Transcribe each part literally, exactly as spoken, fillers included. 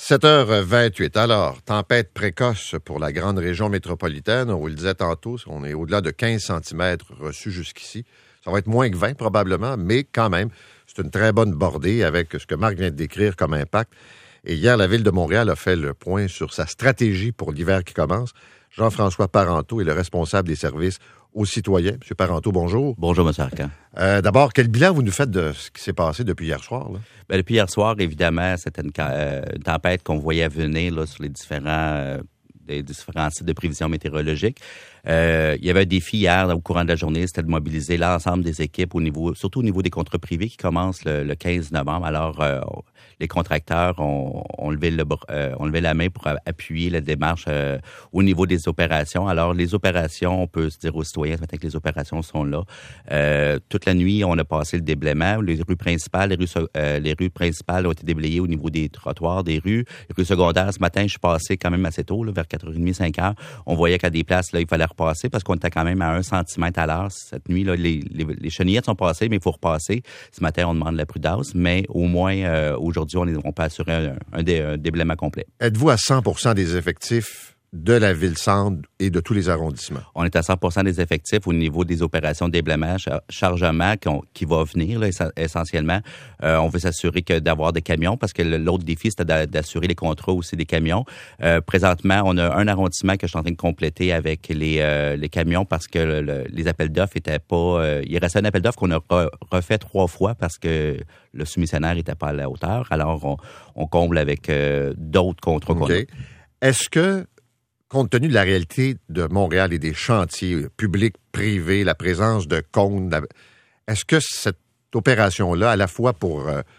sept heures vingt-huit. Alors, tempête précoce pour la grande région métropolitaine. On vous le disait tantôt, on est au-delà de quinze centimètres reçus jusqu'ici. Ça va être moins que vingt probablement, mais quand même, c'est une très bonne bordée avec ce que Marc vient de décrire comme impact. Et hier, la Ville de Montréal a fait le point sur sa stratégie pour l'hiver qui commence. Jean-François Parenteau est le responsable des services aux citoyens. Monsieur Parenteau, bonjour. Bonjour, M. Arcan. Euh, d'abord, quel bilan vous nous faites de ce qui s'est passé depuis hier soir? Là? Bien, depuis hier soir, évidemment, c'était une, euh, une tempête qu'on voyait venir là, sur les différents, euh, les différents sites de prévision météorologique. Euh, il y avait un défi hier, au courant de la journée, c'était de mobiliser l'ensemble des équipes, au niveau, surtout au niveau des contrats privés qui commencent le, le quinze novembre. Alors, euh, les contracteurs ont, ont, levé le, euh, ont levé la main pour appuyer la démarche euh, au niveau des opérations. Alors, les opérations, on peut se dire aux citoyens ce matin que les opérations sont là. Euh, toute la nuit, on a passé le déblaiement. Les rues principales, les rues, euh, les rues principales ont été déblayées au niveau des trottoirs, des rues. Les rues secondaires, ce matin, je suis passé quand même assez tôt, là, vers quatre heures trente, cinq heures. On voyait qu'à des places, là, il fallait repasser parce qu'on était quand même à un centimètre à l'heure. Cette nuit, là, les, les, les chenillettes sont passées, mais il faut repasser. Ce matin, on demande la prudence, mais au moins, euh, aujourd'hui, on, est, on peut assurer un, un, dé, un déblaiement complet. Êtes-vous à cent pour cent des effectifs de la Ville-Centre et de tous les arrondissements? On est à cent pour cent des effectifs au niveau des opérations de déblaiement, chargement qui, ont, qui va venir là, essentiellement. Euh, on veut s'assurer que d'avoir des camions parce que l'autre défi, c'était d'assurer les contrats aussi des camions. Euh, présentement, on a un arrondissement que je suis en train de compléter avec les, euh, les camions parce que le, le, les appels d'offres étaient pas... Euh, il restait un appel d'offres qu'on a re, refait trois fois parce que le soumissionnaire n'était pas à la hauteur. Alors, on, on comble avec euh, d'autres contrats okay. qu'on a. Est-ce que compte tenu de la réalité de Montréal et des chantiers publics, privés, la présence de cônes, est-ce que cette opération-là, à la fois pour euh,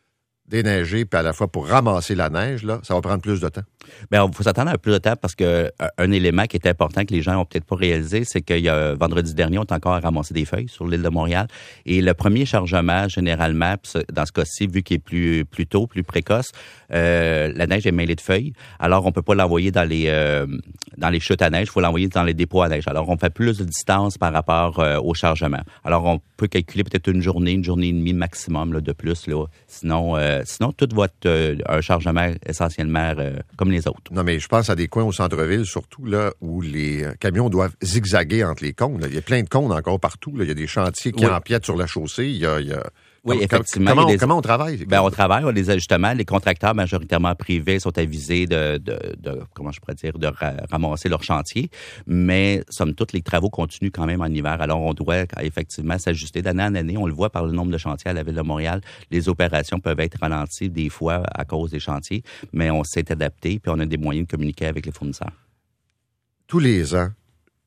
déneiger puis à la fois pour ramasser la neige, là, ça va prendre plus de temps? Bien, il faut s'attendre à plus de temps parce que un élément qui est important que les gens n'ont peut-être pas réalisé, c'est qu'il y a vendredi dernier, on est encore à ramasser des feuilles sur l'île de Montréal. Et le premier chargement, généralement, dans ce cas-ci, vu qu'il est plus, plus tôt, plus précoce, euh, la neige est mêlée de feuilles. Alors, on peut pas l'envoyer dans les euh, dans les chutes à neige, il faut l'envoyer dans les dépôts à neige. Alors, on fait plus de distance par rapport euh, au chargement. Alors, on peut calculer peut-être une journée, une journée et demie maximum là, de plus. Là. Sinon, euh, sinon, tout va être euh, un chargement essentiellement euh, comme les autres. Non, mais je pense à des coins au centre-ville, surtout là où les camions doivent zigzaguer entre les cônes. Là. Il y a plein de cônes encore partout. Là. Il y a des chantiers qui oui. empiètent sur la chaussée. Il y a, il y a... Oui, comment, effectivement. Comment, des... comment on travaille? Ben, on travaille, on a des ajustements. Les contracteurs majoritairement privés sont avisés de, de, de comment je pourrais dire, de ra- ramasser leur chantier. Mais, somme toute, les travaux continuent quand même en hiver. Alors, on doit effectivement s'ajuster d'année en année. On le voit par le nombre de chantiers à la Ville de Montréal. Les opérations peuvent être ralenties des fois à cause des chantiers, mais on s'est adapté puis on a des moyens de communiquer avec les fournisseurs. Tous les ans,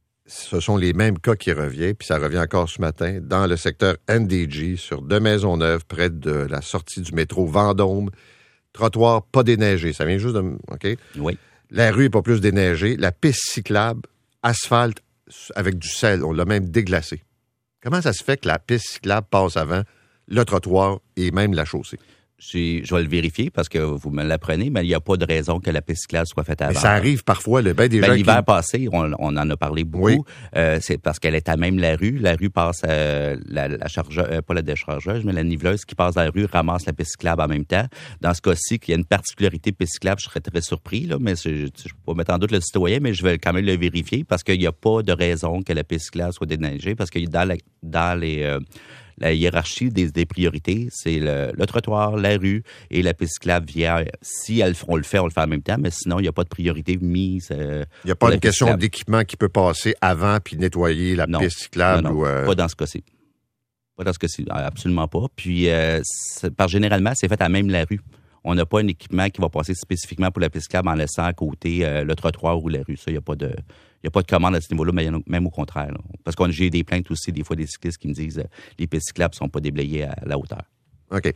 ce sont les mêmes cas qui reviennent, puis ça revient encore ce matin, dans le secteur N D G, sur deux Maisonneuve, près de la sortie du métro Vendôme. Trottoir pas déneigé. Ça vient juste de... OK? Oui. La rue n'est pas plus déneigée. La piste cyclable, asphalte avec du sel. On l'a même déglacé. Comment ça se fait que la piste cyclable passe avant le trottoir et même la chaussée? Je, je vais le vérifier parce que vous me l'apprenez, mais il n'y a pas de raison que la piste cyclable soit faite avant. Mais ça arrive parfois, le ben des ben, gens l'hiver qui... passé, on, on en a parlé beaucoup. Oui. Euh, c'est parce qu'elle est à même la rue. La rue passe euh, la, la chargeuse, euh, pas la déchargeuse, mais la niveleuse qui passe dans la rue ramasse la piste cyclable en même temps. Dans ce cas-ci, qu'il y a une particularité piste cyclable, je serais très surpris, là, mais je ne peux pas mettre en doute le citoyen, mais je vais quand même le vérifier parce qu'il n'y a pas de raison que la piste cyclable soit déneigée parce que dans, la, dans les... Euh, la hiérarchie des, des priorités, c'est le, le trottoir, la rue et la piste cyclable vient. Si elle, on le fait, on le fait en même temps, mais sinon, il n'y a pas de priorité mise. Euh, il n'y a pas une question cyclable. D'équipement qui peut passer avant puis nettoyer la non, piste cyclable? Non, non, ou euh... pas dans ce cas-ci. Pas dans ce cas-ci, absolument pas. Puis, euh, par généralement, c'est fait à même la rue. On n'a pas un équipement qui va passer spécifiquement pour la piste cyclable en laissant à côté euh, le trottoir ou la rue. Ça, il n'y a pas de... Il n'y a pas de commande à ce niveau-là, mais même au contraire. Là. Parce que j'ai des plaintes aussi, des fois, des cyclistes qui me disent que euh, les pistes cyclables ne sont pas déblayées à la hauteur. OK.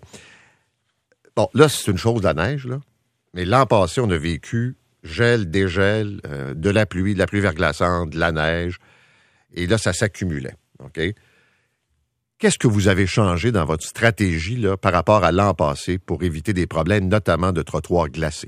Bon, là, c'est une chose, la neige, là. Mais l'an passé, on a vécu gel, dégel, euh, de la pluie, de la pluie verglaçante, de la neige. Et là, ça s'accumulait. OK? Qu'est-ce que vous avez changé dans votre stratégie là, par rapport à l'an passé pour éviter des problèmes, notamment de trottoirs glacés?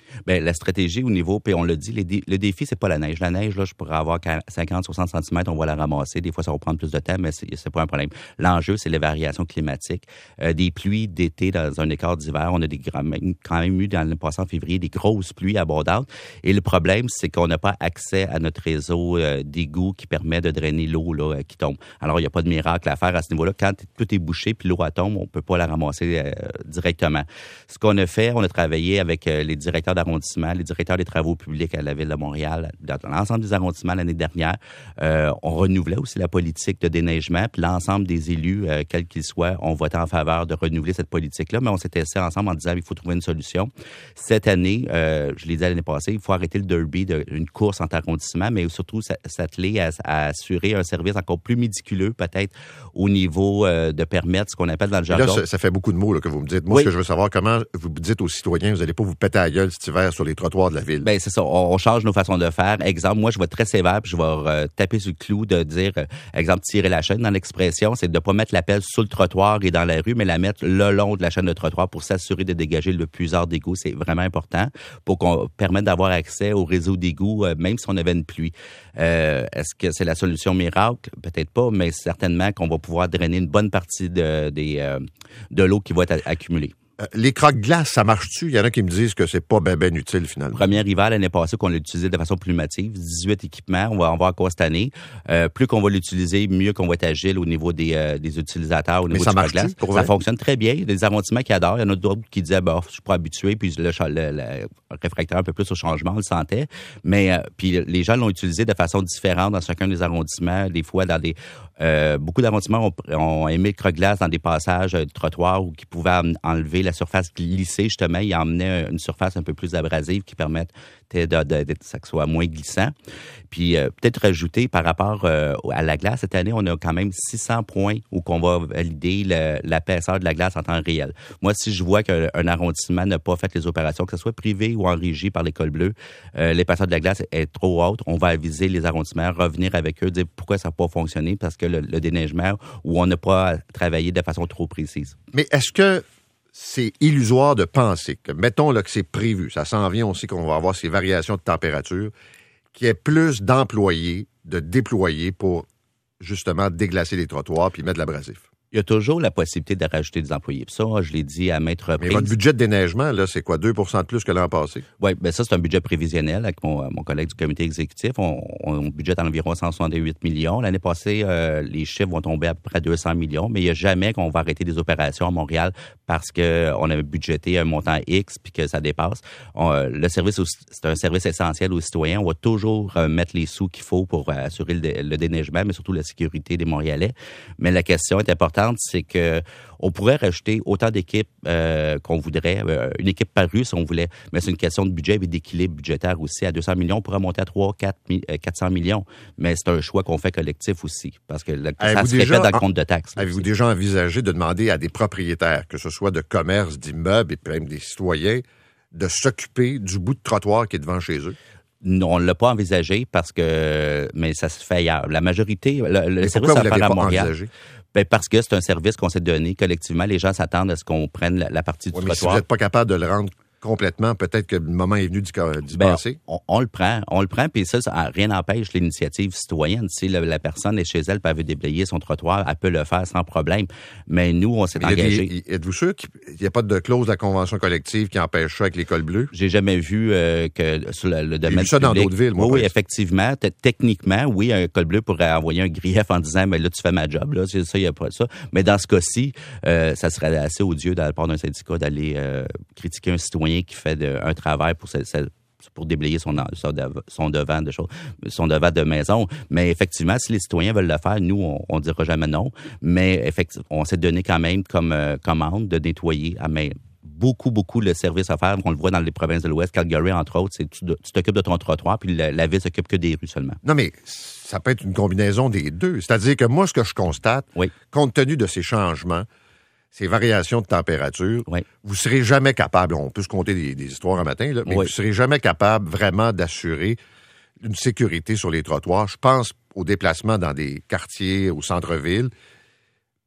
Bien, la stratégie au niveau, puis on l'a dit, les dé- le défi, c'est pas la neige. La neige, là, je pourrais avoir cinquante, soixante centimètres, on va la ramasser. Des fois, ça va prendre plus de temps, mais c'est, c'est pas un problème. L'enjeu, c'est les variations climatiques. Euh, des pluies d'été dans un écart d'hiver. On a des, quand même eu, dans le passé en février, des grosses pluies abondantes. Et le problème, c'est qu'on n'a pas accès à notre réseau euh, d'égouts qui permet de drainer l'eau là, euh, qui tombe. Alors, il n'y a pas de miracle à faire à ce niveau-là. Quand tout est bouché puis l'eau elle tombe, on peut pas la ramasser euh, directement. Ce qu'on a fait, on a travaillé avec euh, les directeurs d'arrondissement, les directeurs des travaux publics à la Ville de Montréal, dans l'ensemble des arrondissements l'année dernière. Euh, on renouvelait aussi la politique de déneigement, puis l'ensemble des élus, euh, quels qu'ils soient, ont voté en faveur de renouveler cette politique-là, mais on s'était assis ensemble en disant qu'il faut trouver une solution. Cette année, euh, je l'ai dit l'année passée, il faut arrêter le derby d'une course entre arrondissements, mais surtout s'atteler à, à assurer un service encore plus méticuleux, peut-être au niveau euh, de permettre ce qu'on appelle dans le jargon. Là, ça, ça fait beaucoup de mots là, que vous me dites. Moi, oui. ce que je veux savoir, comment vous dites aux citoyens, vous n'allez pas vous péter à la gueule cet hiver sur les trottoirs de la ville. Ben c'est ça. On, on change nos façons de faire. Exemple, moi, je vais être très sévère, puis je vais euh, taper sur le clou de dire, euh, exemple, tirer la chaîne dans l'expression, c'est de ne pas mettre la pelle sur le trottoir et dans la rue, mais la mettre le long de la chaîne de trottoir pour s'assurer de dégager le puisard d'égouts. C'est vraiment important pour qu'on permette d'avoir accès au réseau d'égouts, euh, même si on avait une pluie. Euh, est-ce que c'est la solution miracle? Peut-être pas, mais certainement qu'on va pouvoir drainer une bonne partie de, des, euh, de l'eau qui va être accumulée. Euh, les croque-glaces, ça marche-tu? Il y en a qui me disent que c'est pas ben ben utile, finalement. Premier hiver, l'année passée, qu'on l'a utilisé de façon plus massive. dix-huit équipements, on va en voir encore cette année. Euh, plus qu'on va l'utiliser, mieux qu'on va être agile au niveau des, euh, des utilisateurs, au niveau du croque-glace. Ça fonctionne très bien. Il y a des arrondissements qui adorent. Il y en a d'autres qui disaient, bah, je suis pas habitué, puis le, le, le réfractaire un peu plus au changement, on le sentait. Mais, euh, puis les gens l'ont utilisé de façon différente dans chacun des arrondissements. Des fois, dans des, euh, beaucoup d'arrondissements ont, ont aimé le croque-glace dans des passages de trottoir où qui pouvaient enlever la surface glissée. Justement, il emmenait une surface un peu plus abrasive qui permettait de, de, de, de ça que soit moins glissant. Puis euh, peut-être rajouter par rapport euh, à la glace, cette année, on a quand même six cents points où qu'on va valider l'épaisseur de la glace en temps réel. Moi, si je vois qu'un arrondissement n'a pas fait les opérations, que ce soit privé ou en régie par l'École bleue, euh, l'épaisseur de la glace est trop haute, on va aviser les arrondissements, revenir avec eux, dire pourquoi ça n'a pas fonctionné, parce que le, le déneigement, où on n'a pas travaillé de façon trop précise. Mais est-ce que c'est illusoire de penser que, mettons là, que c'est prévu, ça s'en vient aussi qu'on va avoir ces variations de température, qu'il y ait plus d'employés, de déployés pour justement déglacer les trottoirs puis mettre de l'abrasif? Il y a toujours la possibilité de rajouter des employés. Puis ça, je l'ai dit à maintes reprises. Mais votre budget de déneigement, là, c'est quoi, deux pour cent de plus que l'an passé? Oui, bien ça, c'est un budget prévisionnel avec mon, mon collègue du comité exécutif. On, on budgète à environ cent soixante-huit millions. L'année passée, euh, les chiffres vont tomber à peu près deux cents millions, mais il n'y a jamais qu'on va arrêter des opérations à Montréal parce qu'on a budgété un montant X puis que ça dépasse. On, le service, c'est un service essentiel aux citoyens. On va toujours euh, mettre les sous qu'il faut pour euh, assurer le, le déneigement, mais surtout la sécurité des Montréalais. Mais la question est importante, c'est que on pourrait rajouter autant d'équipes euh, qu'on voudrait, euh, une équipe par rue si on voulait, mais c'est une question de budget et d'équilibre budgétaire aussi. À deux cents millions, on pourrait monter à trois, quatre, quatre cents millions, mais c'est un choix qu'on fait collectif aussi, parce que le, ça se répète dans le compte de taxes. Avez-vous déjà envisagé de demander à des propriétaires, que ce soit de commerces, d'immeubles et même des citoyens, de s'occuper du bout de trottoir qui est devant chez eux? Non, on ne l'a pas envisagé parce que, mais ça se fait ailleurs. La majorité, le, le service pourquoi vous l'avez à pas Montréal, envisagé? Ben parce que c'est un service qu'on s'est donné collectivement. Les gens s'attendent à ce qu'on prenne la, la partie du oui, trottoir. Mais si vous n'êtes pas capable de le rendre complètement, peut-être que le moment est venu d'y ben, passer. On, on le prend, on le prend, puis ça, ça, rien n'empêche l'initiative citoyenne. Si la, la personne est chez elle, puis elle veut déblayer son trottoir, elle peut le faire sans problème. Mais nous, on s'est engagé. Êtes-vous sûr qu'il n'y a pas de clause de la convention collective qui empêche ça avec l'École bleue? J'ai jamais vu euh, que sur le, le domaine J'ai vu ça public, dans d'autres villes, moi. Oui, oui, effectivement. Techniquement, oui, un École bleue pourrait envoyer un grief en disant, mais là, tu fais ma job, là, c'est ça, il n'y a pas ça. Mais dans ce cas-ci, euh, ça serait assez odieux de la part d'un syndicat d'aller euh, critiquer un citoyen qui fait de, un travail pour, pour déblayer son, son, son devant de choses, son devant de maison. Mais effectivement, si les citoyens veulent le faire, nous, on, on dira jamais non. Mais effectivement, on s'est donné quand même comme euh, commande de nettoyer à main. Beaucoup, beaucoup le service à faire. On le voit dans les provinces de l'Ouest, Calgary, entre autres, c'est tu, tu t'occupes de ton trottoir, puis la, la ville s'occupe que des rues seulement. Non, mais ça peut être une combinaison des deux. C'est-à-dire que moi, ce que je constate, oui. compte tenu de ces changements, ces variations de température, oui. vous serez jamais capable, on peut se compter des, des histoires un matin, là, mais oui. vous serez jamais capable vraiment d'assurer une sécurité sur les trottoirs. Je pense aux déplacements dans des quartiers, au centre-ville.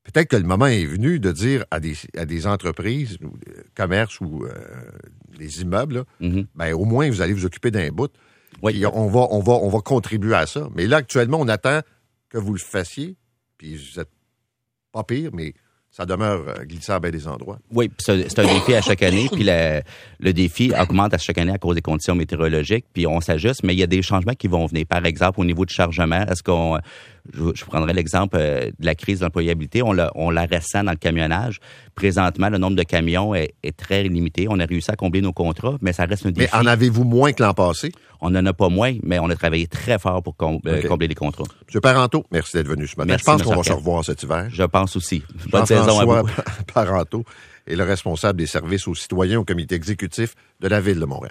peut-être que le moment est venu de dire à des, à des entreprises, ou des commerces ou euh, des immeubles, là, Mm-hmm. ben, au moins, vous allez vous occuper d'un bout. Oui. Puis on va, on, va, on va contribuer à ça. Mais là, actuellement, on attend que vous le fassiez, puis vous êtes pas pire, mais ça demeure euh, glissant à bien des endroits. Oui, puis c'est, c'est un défi à chaque année, puis le, le défi augmente à chaque année à cause des conditions météorologiques, puis on s'ajuste, mais il y a des changements qui vont venir. Par exemple, au niveau du chargement, est-ce qu'on... Je, je prendrai l'exemple euh, de la crise d'employabilité. On la, on la ressent dans le camionnage. Présentement, le nombre de camions est, est très limité. On a réussi à combler nos contrats, mais ça reste un défi. Mais en avez-vous moins que l'an passé? On n'en a pas moins, mais on a travaillé très fort pour com- euh, Okay. combler les contrats. M. Parenteau, merci d'être venu ce matin. Merci, Je pense M. qu'on va Arquette. se revoir cet hiver. Je pense aussi. Bonne saison à Jean-François vous. Parenteau est le responsable des services aux citoyens au comité exécutif de la Ville de Montréal.